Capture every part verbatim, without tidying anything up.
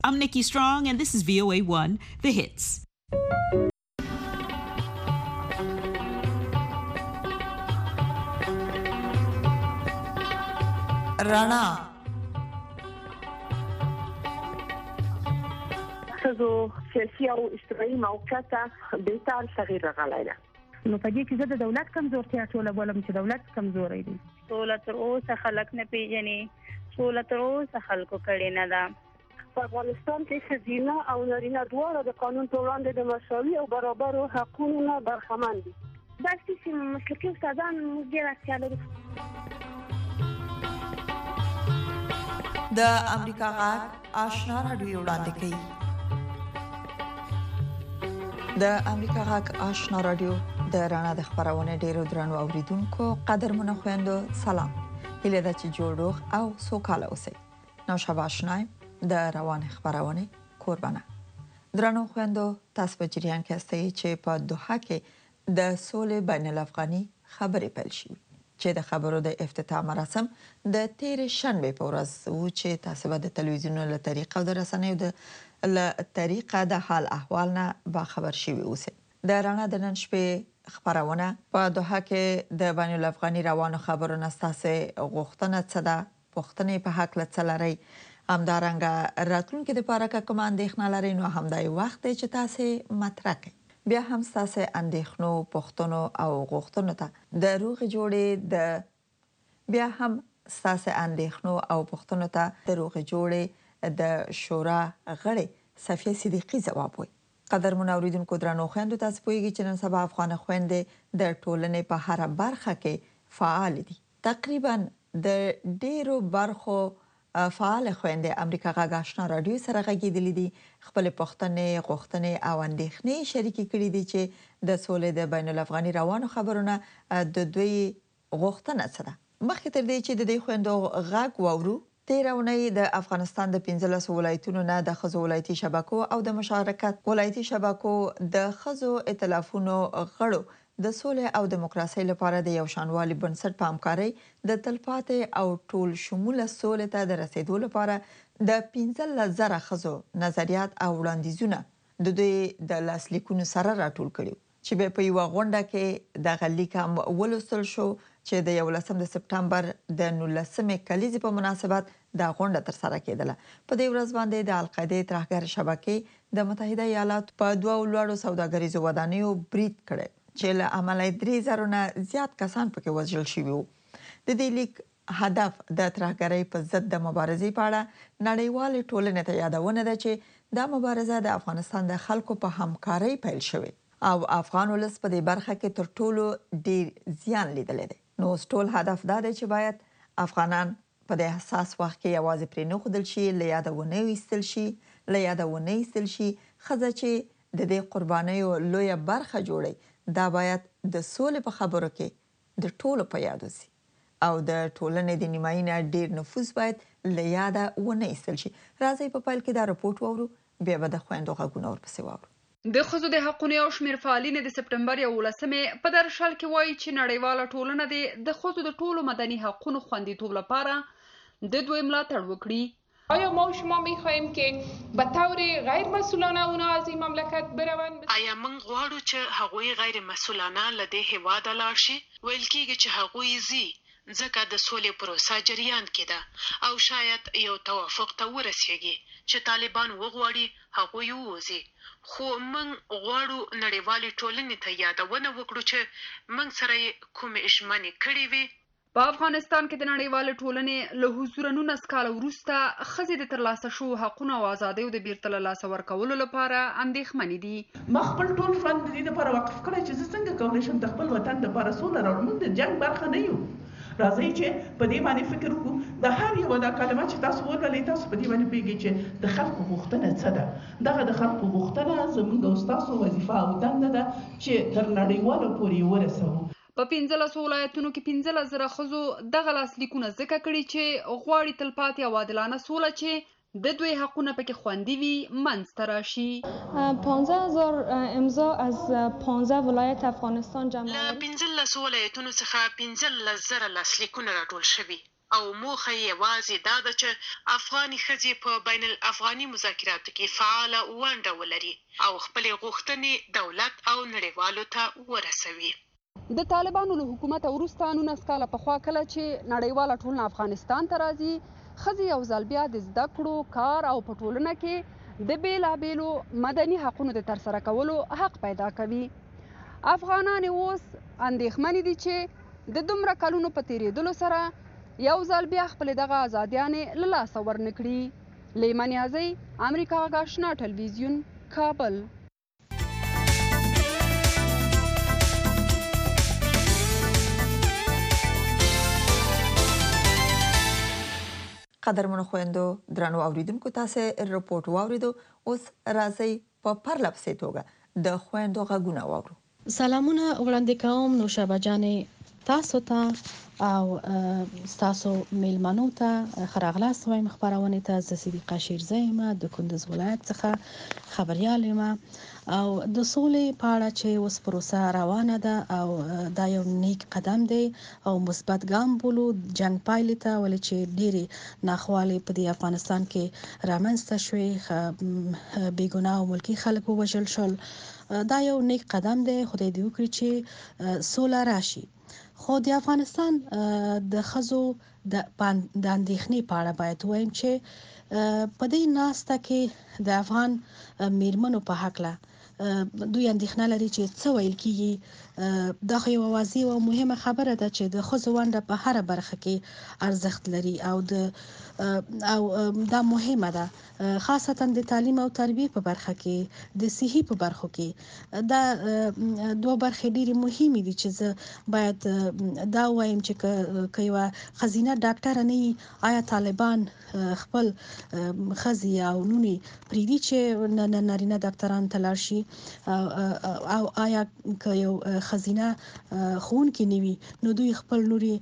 I'm Nikki Strong, and this is V O A one, The Hits. رڼا ښځو سیاسي او اجتماعي موقعیت بهتر تغییر راغلی ده. نو په دې کې زه د دولت کمزورتیا ټوله بولم چې دولت کمزوری دی. سوله تر اوسه خلک نه پیژني، سوله تر اوسه خلکو کړې نه ده. په افغانستان کې ښځینه او نارینه دواړه د قانون په وړاندې د مساوي او برابرو حقونو نه برخمن دي. داسې چې مسلکي استادان موږ ډېر اړتیا لرو. د امریکا غږ آشنا راډیو وړاندې کوي. د امریکا غږ آشنا راډیو د رڼا د خبرونه ډیرو درنو اوریدونکو قدرمنو خويندو سلام. هیله ده چې جوړ روغ او سوکاله اوسئ. نو شبا آشنایم د روان خبرونه قربانه. درنو خويندو تاسو په جریان کې استئ چې په دوحه کې د سولې بین الافغاني خبرې پیل شي چې د خبرو د افتتاح مراسم د تیر شنبه په ورځ و چې تاسو به د تلویزیون له طریقه او د رسنیو د له طریقه د حال احوال نه با خبر شي اوسئ. د رڼا د نن شپې خبرونه په دوحه کې د بین الافغاني روانو خبرو نستاسه غوښتنه څه ده، پښتنې په حق له لري همدارنګه راتلونکو د پاره کوم اندېښنه لري، نو همدای وخت چې تاسو مطرح کړئ. بیا هم تاسو اندېښنو پښتنو او غوښتنو ته د روغ جوړې د بیا هم تاسو اندېښنو او پښتنو ته د روغ جوړې د شورا غړي صفیه صدیقی جواب وي. قدرمن اوریدونکو درنو خويندو تاسو پوهیږئ چې نن سبا افغان خويندې د ټولنې په هر برخه کې فعال دي. تقریبا د ډیرو برخو فعال خويندې امریکا غږ آشنا راډیو سره غږیدلې دي، خپل پښتنې غوښتنې او اندېښنې شریکې کړې دي چې د سولې د بین الافغاني روانو خبرونه د دوی غوښتنه څه ده. مخکې تر دې چې د دې خويندو غږ واورو، تیرونی د افغانستان د پنځلس ولایتونو نه د خزو ولایتي شبکو او د مشارکت ولایتي شبکو د خزو ائتلافونو غړو د سولې او دیموکراسي لپاره د یو شانوالي بنسټ په همکارۍ د تلپاتې او ټول شموله سولې ته د رسیدو لپاره د پنځلس زره خزو نظریات او وړاندیزونه د دوی د لاسلیکونو سره راټول کړي چې په یو غونډه کې د غلیک هم ولوستل شو چې د یولسم د سپټمبر د نولسمې کلیزې په مناسبت د غونډه تر سره کېدله. په دې ورځ باندې د القاعده ترهګر شبکې د متحده ایالاتو په دوه لوړو سوداګریزو ودانیو برید کړي چې له عمله درې زره نه زیات کسان پکې وژل شوي وو. د دې لیک هدف د ترهګرۍ په ضد د مبارزې په اړه نړیوال ټولنې ته یادونه ده چې دا مبارزه د افغانستان د خلکو په همکارۍ پیل شوې او افغان ولس په دې برخه کې تر ټولو ډیر زیان لیدلی دی. نو ټول هدف دا دی چې باید افغانان په دې حساس وخت کې یوازې پرې نه ښودل شي، له یاده ونه ویستل شي له یاده ونه ایستل شي. ښځه چې د دې قربانیو لویه برخه جوړي، دا باید د سولې په خبرو کې د ټولو په یاد وسي او د ټولنې د نیمایي نه ډیر نفوذ باید له یاده ونه ایستل شي. راځئ په پیل کې دا رپورټ واورو، بیا به د خویندو غږونه ورپسې واورو. د ښځو د حقونو یو شمېر فعالین د سپټمبر یولسمې په درشل کې وایي چې نړیواله ټولنه دې د ښځو د ټولو مدني حقونو خوندیتوب لپاره د دوی ملاتړ وکړي. آیا ما و شما میخواهیم که به طور غیر مسئولانه اونا از این مملکت بروند؟ آیا من غواړو چې هغوی غیر مسئولانه له دې هېواده لاړ شي؟ ویل کېږي چې هغوی ځي ځکه د سولې پروسه جریان کې ده او شاید یو توافق ته ورسیږي چې طالبان وغواړي هغوی ووځي. خو من غواړو نړیوالې ټولنې ته یادونه وکړو چې من سره یې کومې ژمنې کړې وي. په افغانستان کې د نړیوالې ټولنې له حضور نولس کاله وروسته ښځې د ترلاسه شوو حقونو او ازادیو د بیرته له لاسه ورکولو لپاره اندېښمنې دي. ما خپل ټول ژوند د دې لپاره وقف کړی چې زه څنګه کولی شم د خپل وطن لپاره سوله راوړم. موږ د جنګ برخه نه یو. راځئ چې په دې باندې فکر وکړو. د هر یو دا کلمه چې تاسو ولولئ، تاسو په دې باندې پوهېږئ چې د خلکو غوښتنه څه ده. دغه د خلکو غوښتنه زموږ او ستاسو وظیفه او دنده ده چې تر نړیوالو پورې ورسوو. په پنځلسو ولایتونو کې پنځلس زره ښځو دغه لاسلیکونه ځکه کړي چې غواړي تلپاتې او عادلانه سوله چې د دوی حقونه پکې خوندي وي منځته راشي. پانزده هزار امضا از پانزده ولایت افغانستان جمع له پنځلسو ولایتونو څخه پنځلس زره لاسلیکونه راټول شوي او موخه یې یوازې دا ده چې افغاني ښځې په بین الافغاني مذاکراتو کې فعاله ونډه ولري او خپلې غوښتنې دولت او نړیوالو ته ورسوي. د طالبانو له حکومت وروسته نولس کاله پخوا کله چې نړیواله ټولنه افغانستان ته راځي، ښځې یو ځل بیا د زده کړو، کار او په ټولنه کې د بېلابېلو مدني حقونو د ترسره کولو حق پیدا کوي. افغانان اوس اندېښمنې دي چې د دومره کلونو په تېرېدلو سره یو ځل بیا خپلې دغه ازادیانې له لاسه ورنکړي. لیمن یازۍ، امریکا غږ آشنا ټلویزیون، کابل. قدرمنو خویندو، درنو اوریدونکو، تاسو رپورټ واوریدو. اوس راځي په پرله پسې توګه د خویندو غږونه واورو. سلامونه وړاندې کوم نوشابه جانې تاسو ته او تاسو میلمنو ته. ښه راغلاست وایم خپرونې ته. زه صدیقه شیرزی یم، د کندز ولایت څخه خبریال یم او د سولې په اړه چې اوس پروسه روانه ده او دا یو نیک قدم دی او مثبت ګام بولو جنګ پایلې ته، ولې چې ډېرې ناخوالې په دې افغانستان کې رامنځته شوې، بې ګناه او ملکي خلک ووژل شول. دا یو نیک قدم دی، خدای دې وکړي چې سوله راشي. خو د افغانستان د ښځو د اندېښنې په اړه باید ووایم چې په دې ناسته کې د افغان میرمنو په هکله دوی اندېښنه لري چې څه ویل کېږي. دا خو یوه واضح او مهمه خبره ده چې د ښځو ونډه په هره برخه کې ارزښت لري او د او دا مهمه ده، خاصتا د تعلیم او تربیې په برخه کې، د صحي په برخو کې. دا دوه برخې ډېرې مهمې دي چې زه باید دا وایم چې که یوه ښځینه ډاکټره نه وي، آیا طالبان خپل ښځې او لوڼې پرېږدي چې نارینه ډاکټرانو ته لاړ شي؟ او آیا که یو ښځینه ښوونکې نه وي، نو دوی خپل لورې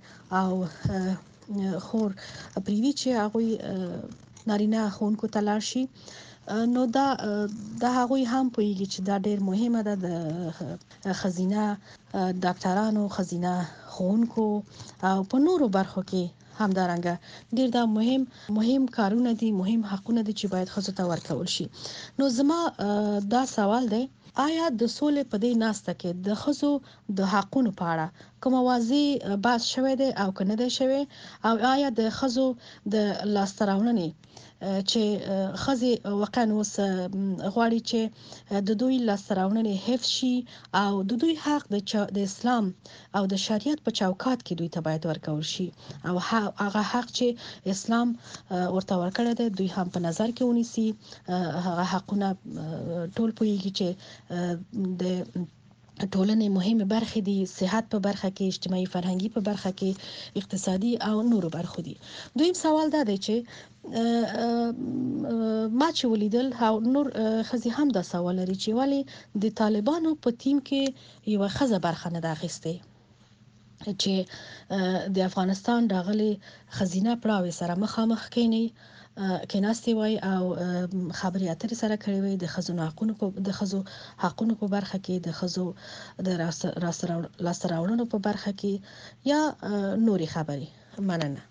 او خور پرېږدي چې هغوی نارینه ښوونکو ته لاړ شي؟ نو دا د هغوی هم پوهیږي چې دا ډېر مهمه ده، د ښځینه ډاکټرانو، ښځینه ښوونکو او په نورو برخو کې همدارنګه ډېر دا مهم مهم کارونه دي، مهم حقونه دي چې باید ښځو ته ورکول شي. نو زما دا سوال دی، آیا د سولې په دې ناسته کې د ښځو د حقونو په اړه کوم واضح بحث شوی دی او که نه دی شوی؟ او آیا د ښځو د لاسته راوړنې چې ښځې واقعا اوس غواړي چې د دوی لاسته راوړنې حفظ شي او د دوی حق د اسلام او د شریعت په چوکاټ کې دوی ته باید ورکول شي او هغه حق چې اسلام ورته ورکړی دی دوی هم په نظر کې ونیسي. هغه حقونه ټول پوهیږي چې د ټولنې مهمه برخې دي، صحت په برخه کې، اجتماعي فرهنګي په برخه کې، اقتصادي او نورو برخو دي. دویم سوال دا دی چې ما چې ولیدل او نور ښځې هم دا سوال لري چې ولې د طالبانو په ټیم کې یوه ښځه برخه نه ده اخیستې چې د افغانستان راغلي ښځینه پړاوې سره مخامخ کېني کېناستې وای او خبرې اترې سره کړې وای د ښځو حقونو په د ښځو حقونو په برخه کې، د ښځو د لاسته راوړنو په برخه کې یا نورې خبرې. مننه.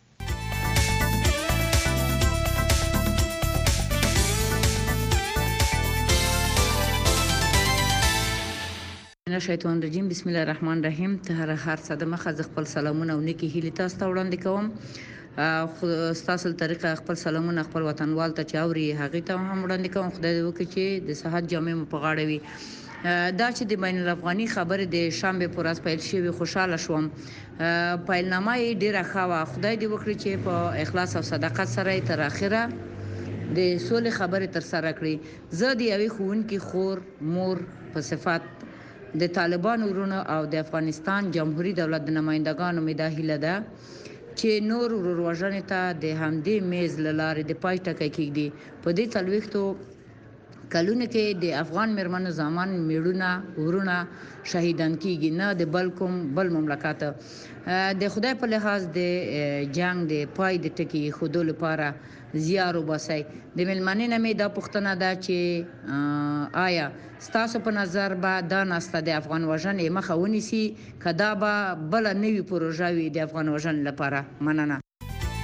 نه شیطان رجیم. بسم الله الرحمن الرحیم. ته هر هر څه د مخه ز خپل سلامونه او نیکی هیله تاسو ته وړاندې کوم. تاسو طریقه خپل سلامونه خپل وطنوال ته چاوري هغه ته هم وړاندې کوم. خدای دې وکړي چې د صحت جامع په غاړه وي. دا چې د بین الافغاني خبره د شنبه پر ورځ پیل شوی خوشاله شوم. پیلنامه یې ډیره ښه وه. خدای دې وکړي چې په اخلاص او صداقت سره تر اخره د سولې خبره تر سره کړي. زه د یوې ښوونکي خور مور په صفت د طالبان ورونو او د افغانستان جمهوریت دولت د نمائندګانو مې دا هیله ده چې نور وروژنې ته د همدې میز لاره د پای ټکی کېږي. په دې څلوېښتو کلونه کې د افغان مرمنو زمان میړونه ورونه شهیدان کیږي، نه د بل کوم بل مملکت. د خدای په لحاظ د جنگ د پای د ټکی خودو لپاره زیار وباسي. د ملمنې نامې دا پوښتنه ده چې آیا ستاسو په نظر به دا ناسته د افغان وژنې مخه ونیسي که دا به بله نوې پروژه وي د افغان وژنې لپاره؟ مننه.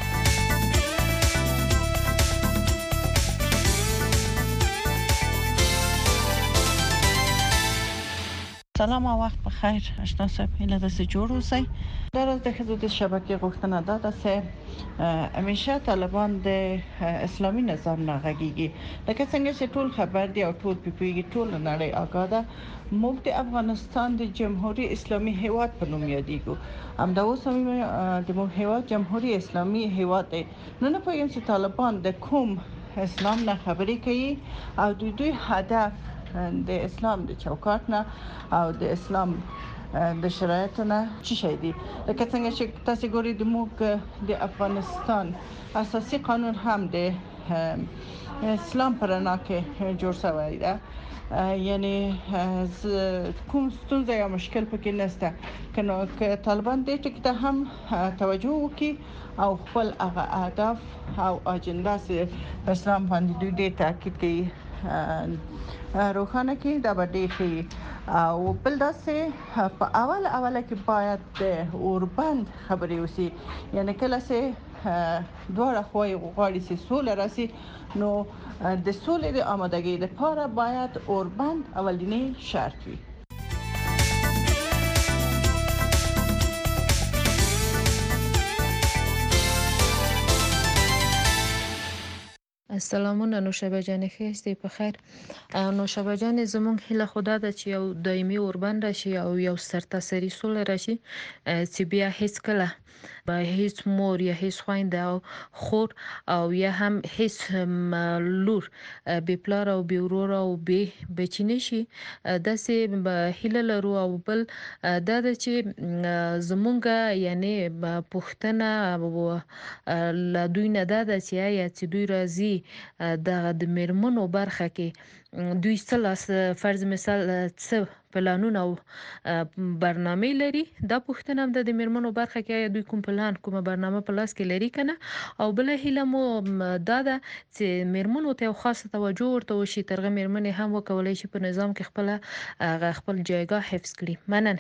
سلام او وخت بخیر. آشنا صاحب هیله ده چې جوړ اوسئ. در از د ښځو د شبکې غوښتنه دا ده چې همیشه طالبان د اسلامي نظام نه غږیږي. لکه څنګه چې ټول خبر دی او ټول پیپیږي، ټول نړۍ آگاه ده. موږ د افغانستان د جمهوریت اسلامي هیواد په نوم یادېږو. همدا اوس هم د موږ هیواد جمهوریت اسلامي هیواد دی. نو نه پوهیږم چې طالبان د کوم اسلام نه خبرې کوي او دوی دوی هدف د اسلام د چوکاټ نه او د اسلام د شرایطو نه څه شي دي. لکه څنګه چې تاسو ګورئ د موږ د افغانستان اساسي قانون هم د اسلام پر رڼا کې جوړ شوی دی. یعنی کوم ستونزه یا مشکل پکې نشته. کنه که طالبان دې ټکي ته هم توجه وکړي او خپل هغه اهداف او اجنډا چې اسلام باندې دوی دې تاکید کوي روخانه کې دا به ډېر ښه او بل داسې په اول اوله کې باید د اوربند خبرې وشي. یعنی کله چې دواړه خواوې غواړي چې سوله راشي، نو د سولې د آمادګۍ لپاره باید اوربند اولینی شرط وي. سلامونه نوشابه جان، خیستی په خیر. نوشابه جان، زمونږ هیله خدا ده چې یو دایمي اوربند راشي او یو سرتاسري سوله راشي چې بیا هیڅ کله به هیڅ مور یا هیڅ خویندې او خور او یا هم هیڅ لور بې پلار او بې ورور او بې بچی نشي. داسې به هیله لرو. او بل دا ده چې زمونږ یعنی پوښتنه له دوی نه دا ده چې آیا چې دوی راځي د میرمنو برخه کې دوی څه لاس فرض مثال څه پلانونه او برنامه لري. دا پوښتنه هم د میرمنو برخه کې آیا دوی کوم پلان کومه برنامه په لاس کې لري کنه. او بل هیله مو دا ده چې میرمنو ته خاصه توجه ورته وشي، ترغه میرمنې هم وکولای شي په نظام کې خپل خپل جایگاه حفظ کړي. مننه.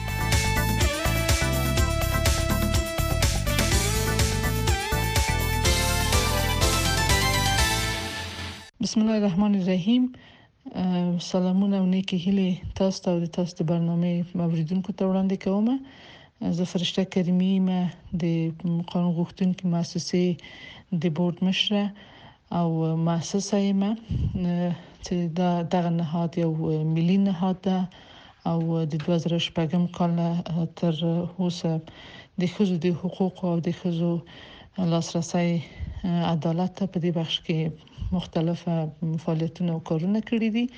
بسم الله الرحمن الرحیم. سلامونه او نیکی هیله تاسو ته او د تاسو د برنامه اوریدونکو ته وړاندې کوم. زه فرشته کریمي ما د قانون غوښتونکو مؤسسې د بورډ مشره او مؤسسه یم چې دا دغه نهاد یو ملي نهاد ده او د دوه زره شپږم کال تر اوسه د ښځو د حقوقو او د ښځو لاسرسي عدالت ته په دې بخش کې مختلف فعالیتونه او کارونه کړی دي.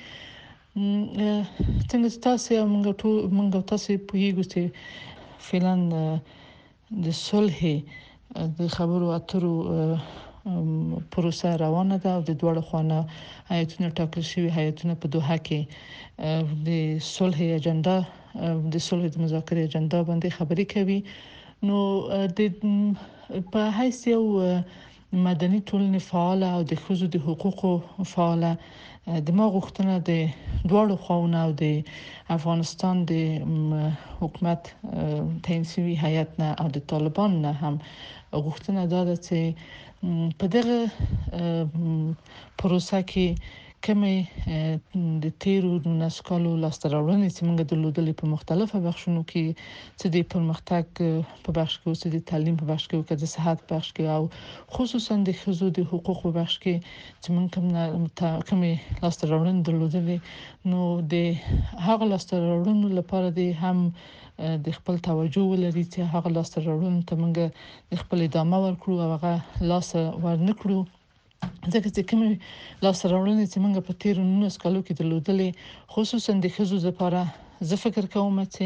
څنګه تاسو یو موږ ټول موږ تاسو په یوه چې فعلا د صلح د خبرو اترو پروسه روانه ده او د دوه خوانه هیئتونه ټاکل شوی هیئتونه په دوحه کې د صلح اجنډا د صلح د مذاکرې اجنډا باندې خبرې کوي. نو د په حیث یو مدني ټولنې فعال او د ښځو د حقوقو فعال د ما غوښتنه د دوه خواونه او د افغانستان د حکومت تنظیمي هیئت نه او د طالبان نه هم غوښتنه ده چې په دغه پروسه کې کومه د تیرو نسکالو لاستراوړنې چې موږ درلودلې په مختلفو بخشونو کې چې د پرمختګ په بخش کې او چې د تعلیم په بخش کې او د صحت په بخش کې او خصوصا د ښځو د حقوق په بخش کې چې موږ کومه لاستراوړنې درلودلې، نو د هغه لاستراوړنو لپاره د هم د خپل توجه ولري چې هغه لاستراوړنو ته موږ خپل ادامه ورکړو او هغه لاس ورنکړو. ځکه چې کوم لاسته-راوړنې چې موږ په تیرو نولس کالو کې درلودلې خصوصا د ښځو لپاره زه فکر کوم چې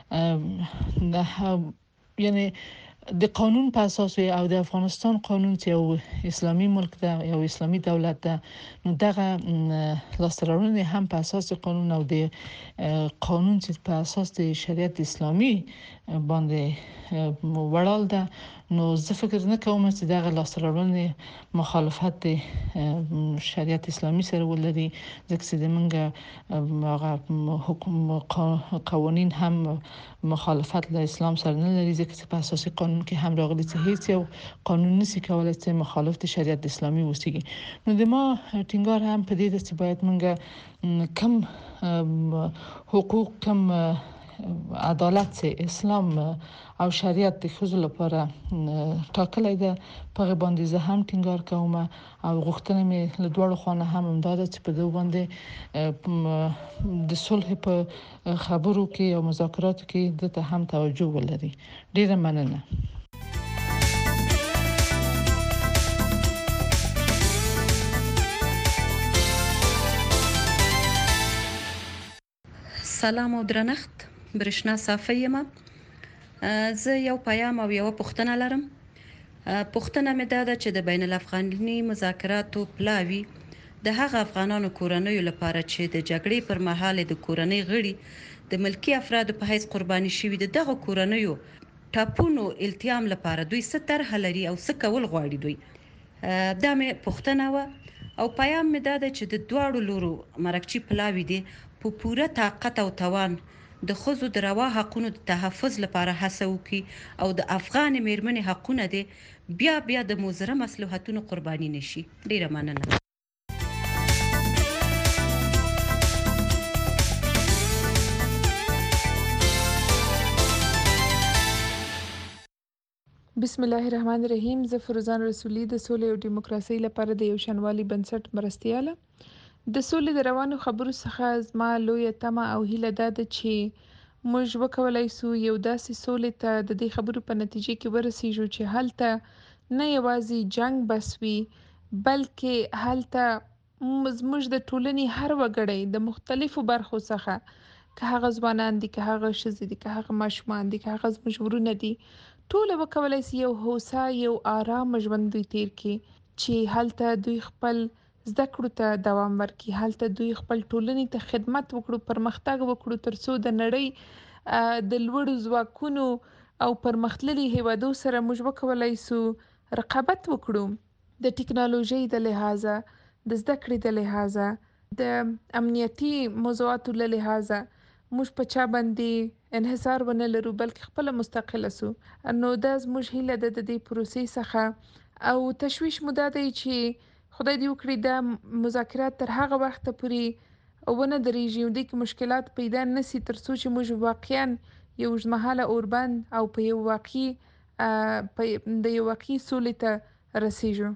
یعنی د قانون په اساس او د افغانستان قانون چې یو اسلامي ملک ده، یو اسلامي دولت ده، نو دغه لاسته-راوړنې هم په اساس قانون او د قانون چې په اساس د شریعت اسلامي باندې وړاندې ده، نو زه فکر نه کوم چې دغه لاسته مخالفت شریعت اسلامي سره ولري ځکه چې موږ هغه حکم قوانين هم مخالفت له اسلام سره نه لري ځکه چې په اساسي قانون کې هم راغلي چې هیڅ یو قانون نشي کولای چې مخالف د شریعت اسلامي وسیږي. نو د ما ټینګار هم په دې ده چې باید موږ کم حقوق کم عدالت چې اسلام او شریعت د ښځو لپاره ټاکلي ده په باندې زه هم ټینګار کوم او غوښتنه مې له دوه خواهانه هم امداد چې په دوه باندې د صلح په خبرو کې او مذاکراتو کې د ته هم توجه ولري. ډیره مننه. سلام او درنښت برښنا صافی یم. زه یو پیام او یو پوښتنه لرم. پوښتنه مې دا ده چې د بین الافغاني مذاکراتو پلاوی د هغه افغانانو کورنیو لپاره چې د جګړې پر مهال د کورنۍ غړي د ملکی افرادو په حیث قرباني شوي د دغه کورنیو ټاپونو التیام لپاره دوی څه طرح لري او څه کول غواړي دوی. دا مې پوښتنه و او پیام مې دا ده چې د دواړو لورو مرکچی پلاوی دي په پوره طاقت او توان د ښځو د روا حقونو د تحفظ لپاره هڅه وکړي او د افغان میرمنې حقونه دي بیا بیا د مضره مصلحتونو قرباني نشي. ډیره مننه. بسم الله الرحمن الرحیم. زه فروزان رسولي د سولې او دیموکراسي لپاره د یو شنوالي بنسټ مرستیاله. د سولې د روانو خبرو څخه زما لویه تمه او هیله دا ده چې موږ وکولای سو یو داسې سولې ته د دې خبرو په نتیجه کې ورسیږو چې هلته نه یوازې جنگ بس وي بلکې هلته زموږ د ټولنې هر وګړی د مختلفو برخو څخه که هغه ځوانان دي که هغه ښځې دي که هغه ماشومان دي که هغه زموږ ورونه دي ټول وکولای سي یو هوسا یو آرام ژوند دوی تیر کړي چې هلته دوی خپل زده کړو ته دوام ورکړي هلته دوی خپل ټولنې ته خدمت وکړو پرمختګ وکړو ترڅو د نړۍ د لوړو ځواکونو او پرمختللي هیوادو سره موږ وکولای سو رقابت وکړو د ټکنالوژي د لحاظه د زده کړې د لحاظه د امنیتي موضوعاتو له لحاظه موږ په چا باندې انحصار ونه لرو بلکې خپل مستقله سو. نو دا زموږ هیله ده د دې پروسې څخه او تشویش مو دا دی چې خدای دې وکړي دا مذاکرات تر هغه وخته پورې ونه درېږي او دې کې مشکلات پیدا نشي ترڅو چې موږ واقعا یو اوږدمهاله اوربند او په یو واقعي د یو واقعي سولې ته رسیږو.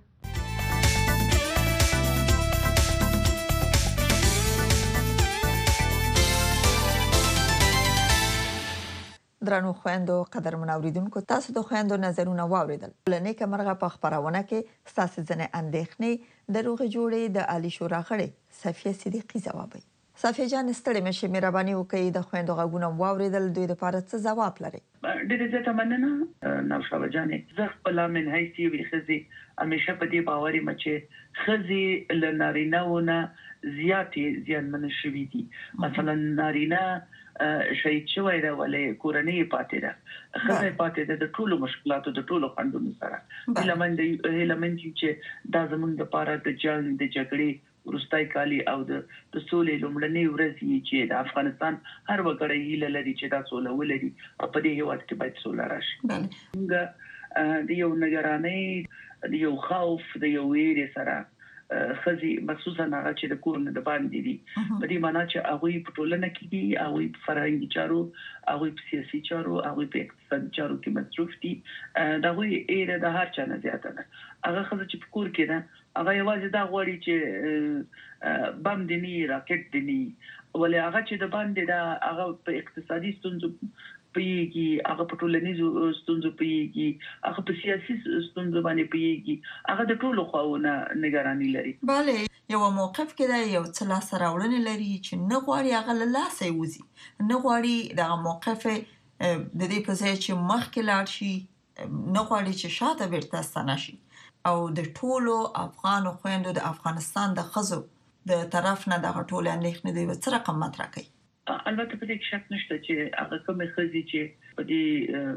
درنو خويندو قدرمن اوریدونکو تاسو د خويندو نظرونه واوریدل. لنې کمرغه په خبرونه کې ستاسو ځنې اندېښنې د روغ جوړې د عالی شورا غړي صفیه صدیقی ځوابي. صفیه جان ستړي مشه مهرباني وکړئ د خويندو غوونه واوریدل دوی د پاره څه ځواب لري. ډېر زیاته مننه نوشابه جانې. زه خپل من هیڅ وی خزي همیشه په دې باوري مچه خزي لنارینهونه زیاتې زیانمن شوي دي. مثلا نارینه شهید شوی دا ولې کورنۍ پاتې ده خزه پاتې ده د ټولو مشکلاتو د ټولو خندونو سره هلمند هلمند چې دا زمونږ د پاره د جنگ د جګړې ورستای کالی او د سولې لومړنۍ ورځې چې د افغانستان هر وګړی هیله لري چې دا سوله ولري او په دې هیواد کې باید سوله راشي. موږ د یو نگرانۍ د یو خوف د یو ویرې سره خزي مخصوصا هغه چې د کورن د باندې دي په دې معنی چې هغه په ټولنه کې دي هغه په فرهنګي چارو هغه په سیاسي چارو هغه په اقتصادي چارو کې مصروف دي دا وی ایره د هر چا نه زیاته ده. هغه خزه چې په کور کې ده هغه یوازې دا غواړي چې بم دني راکټ دني ولې هغه چې د باندې ده هغه په اقتصادي ستونزو پیږي هغه په ټولنیزو ستونزو پیږي هغه په سیاسي ستونزو باندې پیږي هغه د ټولو خواونه نگرانی لري. bale یو موقف کې دا یو څه لاس راوړنې لري چې نه غواړي هغه له لاسه وځي نه غواړي دا موقف د دې په ځای چې مخکې لاړ شي نه غواړي چې شاته ورته ستنه شي او د ټولو افغان خويندو د افغانستان د خزو د طرف نه د ټولو اندېښنې دی څه رقم مطرح کوي. البته په دې کې شک نشته چې هغه کومه خزي چې په دې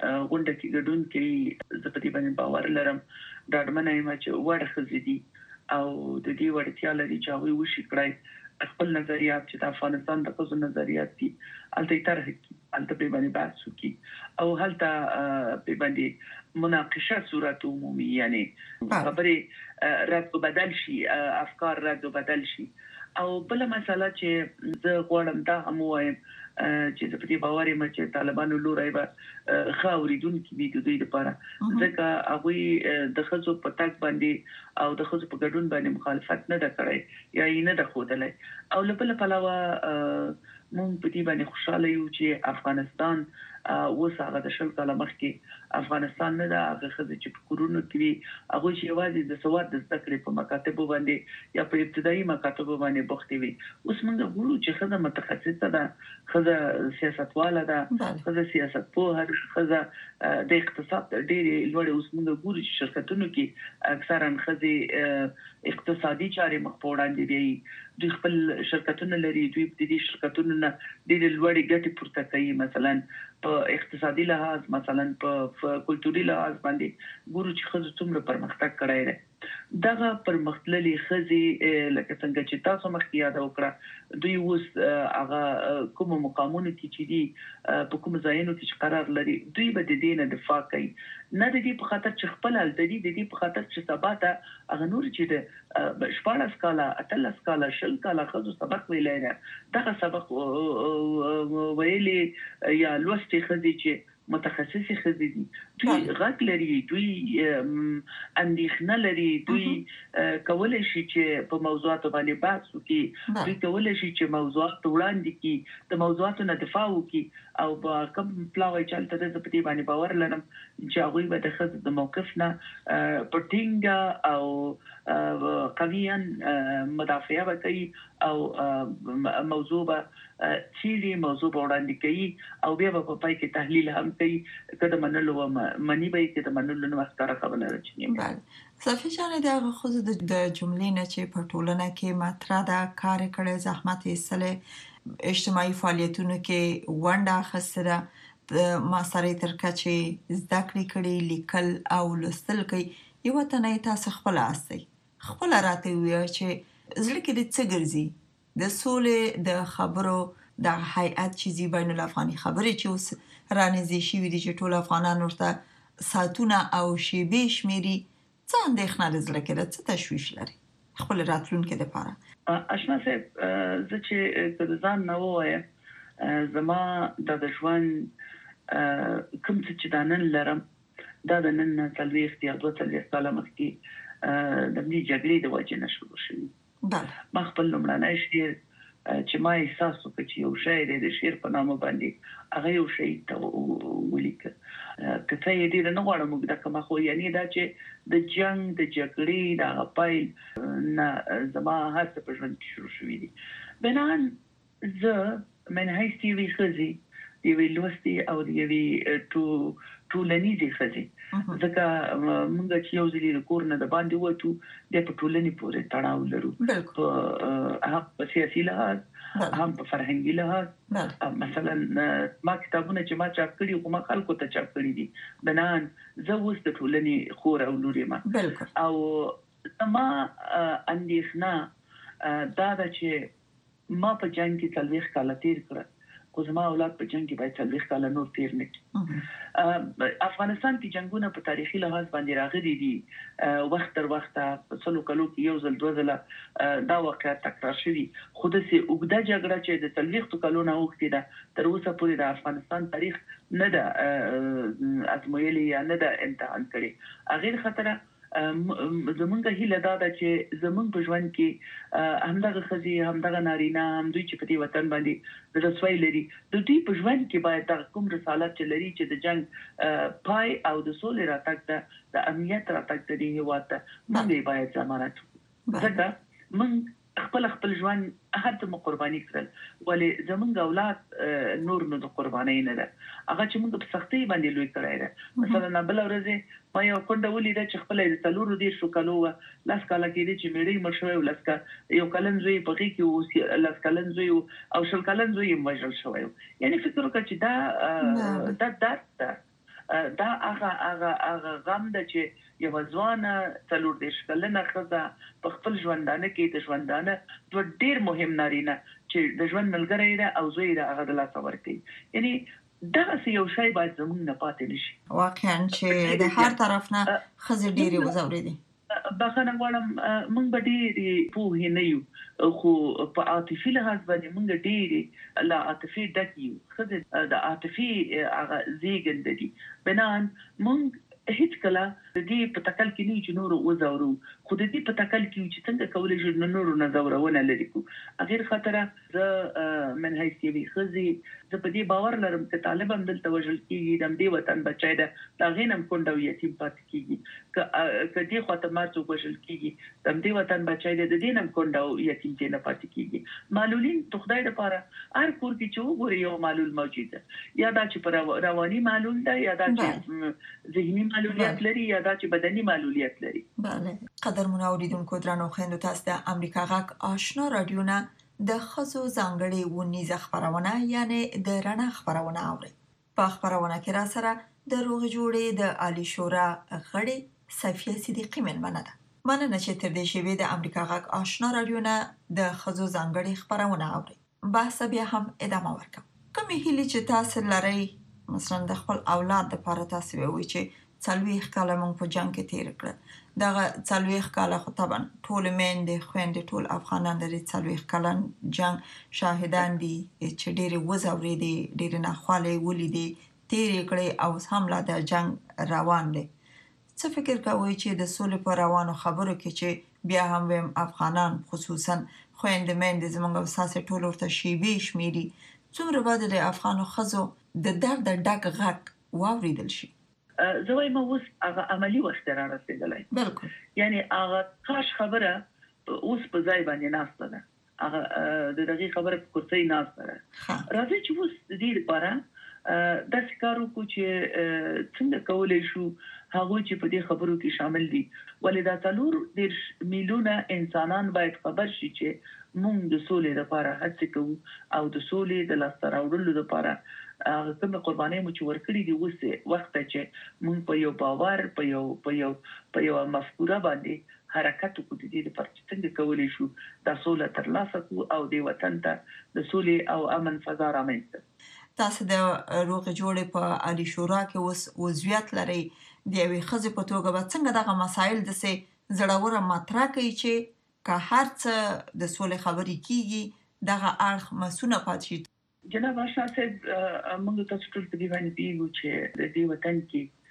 غونډه کې ګډون کوي زه په دې باندې باور لرم ډاډمنه یم چې وړ خزې دي او د دې وړتیا لري چې هغه وشي کړای خپل نظریات چې د افغانستان د خزو نظریات دي الته طرح کی الته په باندې بحث وکي او هلته په باندې مناقشه صورت عمومي یعنی خبرې رد و بدل شي افکار رد و بدل شي او بل مسله چې زه غواړم دا هم وایم چې د پدې باور یم چې طالبانو لوري به خاوریدون کې وي د دوی لپاره ځکه هغه د خزو په تک باندې او د خزو په ګډون باندې مخالفت نه ده کړې یا یې نه ده خوده او له بل پلوه مونږ په دې باندې خوشاله یو چې افغانستان وسه د شل کاله مخکې افغانستان نه ده هغه خزه چې په کورونو کې هغه چې یوازې د سواد د زده کړې په مکاتبو باندې یا په ابتدایي مکاتبو باندې بوختي وي اوس موږ ګورو چې خزه متخصصه ده خزه سیاستواله ده خزه سیاست په هر خزه د اقتصاد ډېری لوړ اوس موږ ګورو چې شرکتونو کې اکثرا خزه اقتصادي چارې مخ په وړاندې دي دوی خپل شرکتونه لري دوی په دې شرکتونو نه ډېر لوړ ګټې پورته کوي مثلا په اقتصادي لحاظ مثلا په کلتوري لحاظ باندې ګورو چې خزه څومره پرمختګ کړی دی دغه پرمختللي خزي لکه څنګه چې تاسو مخکې یاد وکړه دوی اوس هغه کوم مقامونه کې چې دي په کوم ځایونو کې قرار لري دوی به د دې نه دفاع کوي نه د دې په خاطر چې خپل ال د دې په خاطر چې سباته هغه نور چې د شپږ کاله اتلس کاله شل کاله خزو سبق ویلای نه دغه سبق ویلي یا لوستي خزي چې متخصصي خزي دي دوی غږ لري دوی اندېښنه لري دوی کولای شي چې په موضوعاتو باندې بحث وکړي دوی کولای شي چې موضوعات وړاندې کړي د موضوعاتو نه دفاع وکړي او په کوم پلاوی چلته د پدې باندې باور لرم چې هغه به د خزو د موقف نه پټینګ او قویا مدافعه وکړي او موضوع به چیرې موضوع وړاندې کوي او بیا په پای کې تحلیل هم کوي کله منلو منی به کې د منلو نو ښکارا خبره راځي. بله صافي جان د هغه خو د جملې نه چې په ټولنه کې مطرح ده کار کړي زحمت ایستله اجتماعي فعالیتونو کې ونډه اخیسته د ماسترۍ تر کچې زده کړې کړي لیکل او لوستل کوي یو تنه تاسو خپل استي خپل راته وي چې زړه کې د څه ګرځي د سولې د خبرو د هیئت چیزی بین الافغاني خبرې چې اوس رانیزې شي وي چې ټول افغانان ورته ساتونه او شیبې شمیري څه اندېښنه د زړه کې ده څه تشویش لري خپل راتلونکي لپاره آشنا صاحب زه چې د ځان نه وایم زما د ژوند کوم څه چې دانن لرم دا د نن تلوي اختیار دوه تلوي کاله مخکې د دې جګړې د وجه نه شروع شوه ما خپل لمړنۍ شعر چې ما احساس وکړ چې یو شاعر د شعر په نامه باندې هغه یو شی ته ولیک کته یې دې نه غواړم دا کومه خو یعنی دا چې د جنگ د جګړې د غپایل نه زما هر څه په ژوند کې شروع شوې دي بنان زه من هیڅ وی خزي دی وی لوستي او دی وی ټو ټولنیزي خزي ځکه موږ چې یو ځلی د کور نه د باندې وته د ټولنې پورې تړاو لرو په په سیاسي لحاظ هم په فرهنګي لحاظ مثلا ما کتابونه چې ما چاپ کړي کومه خلکو ته چاپ کړي دي بنان زه اوس د ټولنې خور او لوري ما او ما اندېښنه دا ده چې ما په جنگ کې څلويخ کاله تیر کړ خو زما اولاد په جنگ کې باید څلويخ کاله نور تیر نه کړي افغانستان کې جنگونه په تاریخي لحاظ باندې راغلي دي وخت تر وخت په څلو کلو کې یو ځل دوه ځله دا واقعیت تکرار شوی خو د سي اوګدا جګړه چې د څلويخ کلو نه وختي ده تر اوسه پورې د افغانستان تاریخ نه ده ازمویلي یا نه ده امتحان کړي اغیر خطر زمونږه هیله دا ده چې زمونږ په ژوند کې همدغه خزي همدغه نارینه هم دوی چې په دې وطن باندې د رسوي لري د دې په ژوند کې باید د کوم رسالت چې لري چې د جنگ پای او د سولې راتګ د امنیت راتګ د دې هواته باندې باید ضمانت ځکه موږ خپل خپل ژوند هر څه قرباني کړل ولې زمونږ اولاد نور نو د قرباني نه ده هغه چې موږ په سختي باندې لوي کړای ده مثلا بل ورځ ما یو کونډه ولیده چې خپل د تلورو دې شو کلو لاس کاله کې دي چې میړې مرشوي ولسکا یو کلن زوی په کې کې او لاس کلن زوی او شل کلن زوی مجل شوی یعنی فکر وکړه چې دا دا دا دا هغه هغه هغه غم د چې یو ځوانه څلور دیش کلنه ښځه په خپل ژوندانه کې د ژوندانه دوه ډیر مهم نارینه چې د ژوند ملګری ده او زوی ده هغه د لاس ورکړي. یعنی دا یو شی باید زموږ نه پاتې نشي. واقعا چې د هر طرف نه ښځې ډېرې وځورېدې. بخښنه غواړم موږ به ډېرې پوهې نه یو خو په عاطفي لحاظ باندې موږ ډېرې له عاطفي ډک یو. ښځې د عاطفي هغه زېږنده دي. بنان موږ هیڅ کله د دې په تکل کې نه چې نور وځورو خو د دې په تکل کې چې څنګه کولای شو نور نه زورونه لري کو غیر خطره ز من حیثیت ښځې زه په دې باور لرم چې طالب هم دلته وژل کېږي د دې وطن بچی ده دا غینم کونډه او یتیم پاتې کېږي که دې خواته ما څوک وژل کېږي د دې وطن بچی ده د دې نم کونډه او یتیم ته نه پاتې کېږي. معلولین ته خدای لپاره هر کور کې چې وګوري یو معلول موجود ده یا دا چې پر رواني معلول ده یا دا چې ذهني معلولیت لري یا دا چې بدني معلولیت لري. بله قدرمن اوریدونکو درنو خویندو تاسو د امریکا غږ آشنا رادیو نه د ښځو ځانګړې ونیزه خپرونه یعنی د رڼا خپرونه اورئ. په خپرونه کې را سره د روغ جوړې د عالی شورا غړې صفیه صدیقی مېلمنه ده. مننه چې تر دې شیبې د امریکا غږ آشنا رادیو نه د ښځو ځانګړې خپرونه اورئ. بحث بیا هم ادامه ورکوم. کومې هیلې چې تاسو لرئ مثلا د خپل اولاد لپاره تاسو وایئ چې څلوېښت کاله موږ په جنګ کې تیر کړل دغه څلوېښت کاله خو طبعا ټول میندې خویندې ټول افغانان د څلوېښت کلن جنګ شاهدان دي چې ډېرې وځورېدې ډېرې ناخوالې ولیدې تیرې کړې او هم لا د جنګ روان دی. څه فکر کوئ چې د سولې په روانو خبرو کې چې بیا هم ویم افغانان خصوصا خویندې میندې زموږ او ستاسې ټول ورته شیبې شمېري څومره باید د افغانو ښځو د درد ډک غږ واورېدل شي؟ زه وایم اوس هغه عملی وخت را رسېدلی. بالکل. یعنی هغه کاش خبره اوس په ځای باندې ناسته ده. هغه د دغې خبره په کرسۍ ناسته ده. راځئ چې اوس د دې لپاره داسې کار وکړو چې څنګه کولی شو هغوی چې په دې خبرو کې شامل دي. ولې دا څلور دېرش میلیونه انسانان باید خبر شي چې موږ د سولې لپاره هڅې کوو او د سولې د لاسته راوړلو لپاره هغه کومه قربانۍ مو چې ورکړي دي اوس وخت چې موږ په یو باور په یو په یو په یو مفکوره باندې حرکت وکړو د دې لپاره چې څنګه کولی شو دا سوله ترلاسه کړو او د وطن ته د سولې او امن فضا رامنځته. تاسو د روغ جوړې په عالی شورا کې اوس عضویت لرئ. د یوې ښځې په توګه به څنګه دغه مسایل داسې زړوره مطرح کوي چې که هر څه د سولې خبرې کېږي دغه اړخ مسونه پاتې شي؟ جناب آشنا صاحب موږ تاسو ټول په دې باندې پیږو چې د دې وطن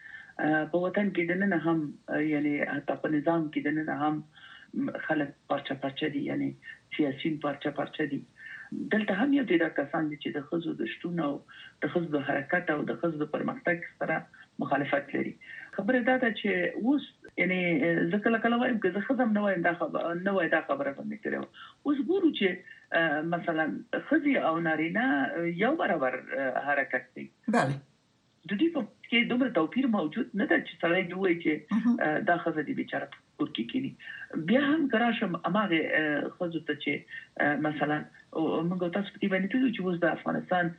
کې په وطن کې د نن هم یعنی حتی په نظام کې د نن هم خلک پارچه پارچه دي یعنی سیاسيون پارچه پارچه دي. دلته هم یو ډېر کسان دي چې د ښځو د شتون او د ښځو د حرکت او د ښځو د پرمختګ سره مخالفت لري. خبره دا ده چې اوس یعنی زه کله کله وایم که زه ښځه هم نه وایم دا خبره نه وای دا خبره به مې کړې وه. اوس ګورو چې مثلا ښځې او نارینه یو برابر حرکت کوي. بله. د دې په کې دومره توپیر موجود نه ده چې سړی دې وایي چې دا ښځه دې بیچاره په کور کې کینی. بیا هم که راشم هماغې ښځو ته چې مثلا موږ تاسو په دې باندې پوهېږو چې اوس د افغانستان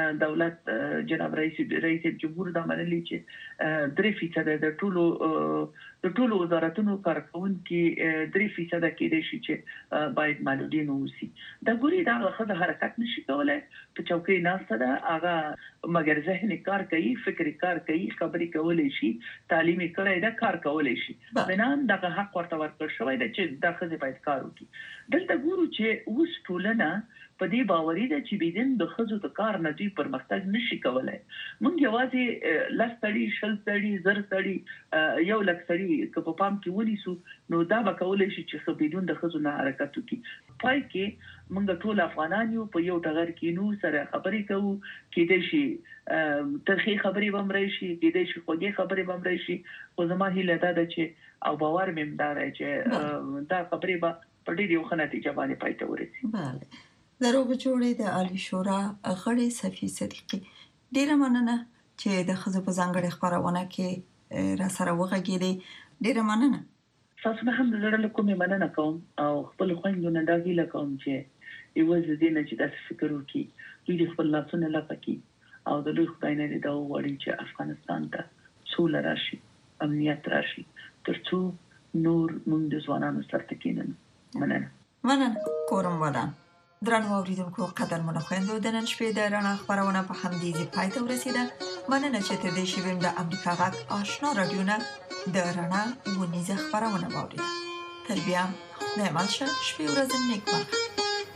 دولت جناب رئیس رئیس جمهور دا منلي چې درې فیصده د ټولو د ټولو وزارتونو کارکوونکي درې فیصده کېدای شي چې باید معلولین واوسي. دا ګوري دا ښځه حرکت نشي کولی په چوکۍ ناسته ده هغه مګر ذهن کار کوي فکر کار کوي خبرې کولی شي تعلیم یې کړی ده کار کولی شي. بنان دغه حق ورته ورکړل شوی ده چې دا ښځې باید کار وکړي. دلته ګورو چې اوس ټولنه په دې باوري ده چې بيدین د ښځو د کار نه دوی پرمختګ نشي کولای. موږ یوازې لس سړي شل سړي زر سړي یو لک سړي که په پام کې ونیسو نو دا به کولی شي چې ښه بدون د ښځو نه حرکت وکړي. پای کې موږ ټول افغانان یو په یو ټغر کې نو سره خبرې کوو کېدای شي ترخې خبرې به هم راشي کېدای شي خوږې خبرې به هم راشي خو زما هیله دا ده چې او باور مې هم دا دی چې دا خبرې به په ډېرې یو ښه نتیجه باندې پای ته ورسي. بله. د روغ جوړې د عالی شورا غړې صفیه صدیقی ډېره مننه چې د ښځو په ځانګړې خپرونه کې را سره وغږېدې. ډېره مننه. تاسو هم د زړه له کومې مننه کوم او خپل خویندو نه دا هیله کوم چې یوازې دې نه چې داسې فکر وکړي دوی د خپل لاسونه لپه کړي او د لوی خدای نه دا وړي چې افغانستان ته سوله راشي امنیت راشي ترڅو نور موږ د ځوانانو سره تکینن مننه مننه کورم ودان درنو اوریدونکو قدر منخوندو د نن شپې د رڼا خبرونه په همدې ځای پای ته ورسیده مننه چې ته د شیبم د امریکا غږ آشنا رادیو نه د رڼا ونیزه خبرونه واوریده تر بیا نه مالشه شپې ورځ نیکمرغه